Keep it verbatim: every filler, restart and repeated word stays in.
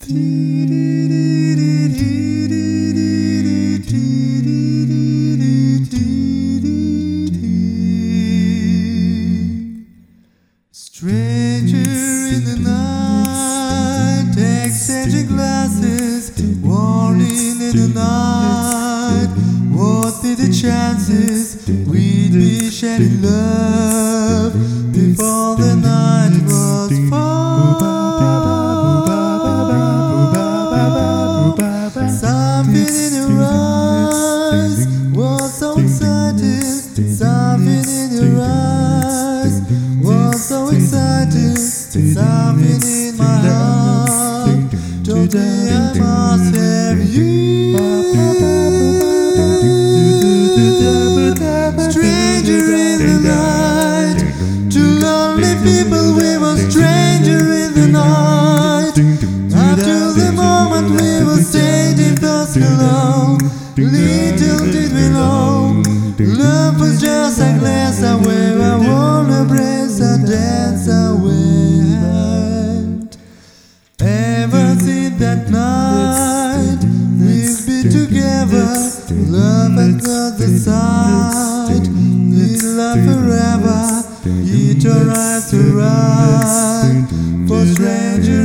Stranger in the night, exchanging glasses, warning in the night. What be the chances we'd be sharing love before the night was far? Something in your eyes was so exciting. Something in your eyes was so exciting. Something in my heart told me I must have you. Stranger in the night, two lonely people, we were stranger in the night. Until the moment we were standing close alone, little did we know, love was just a glance away. I wanna embrace and dance away. Ever since that night, we've been together. Love at the side, in love forever. It arrives to right for strangers.